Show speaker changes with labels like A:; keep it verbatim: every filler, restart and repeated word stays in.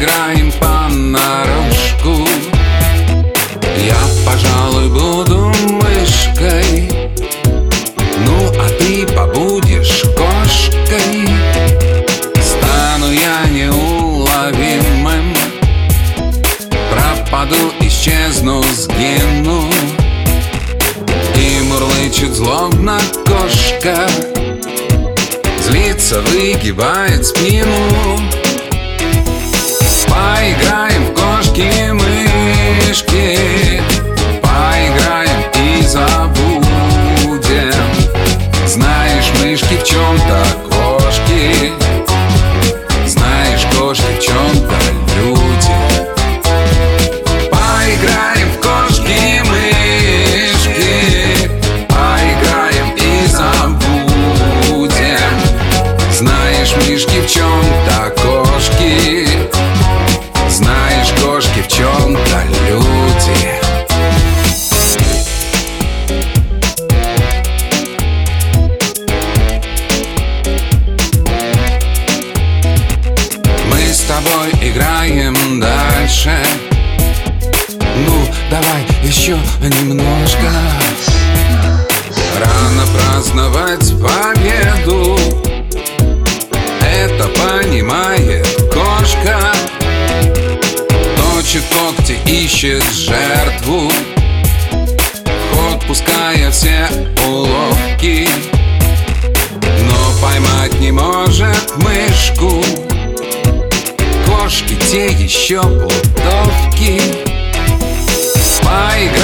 A: поиграем понарошку. Я, пожалуй, буду мышкой, ну а ты побудешь кошкой. Стану я неуловимым, пропаду, исчезну, сгину. И мурлычет злобно кошка, злится, выгибает спину. Поиграем в кошки-мышки, поиграем и забудем. Знаешь, мышки в чем-то кошки, знаешь, кошки в чем-то люди. Поиграем в кошки-мышки, поиграем и забудем. Знаешь, мышки в чем-то кошки, знаешь, кошки в чем-то люди. Мы с тобой играем дальше. Ну, давай еще немножко. Рано праздновать победу, это понимает кошка. Точит когти, ищет жертву, в ход пуская все уловки, но поймать не может мышку. Кошки те еще плутовки. Поиграем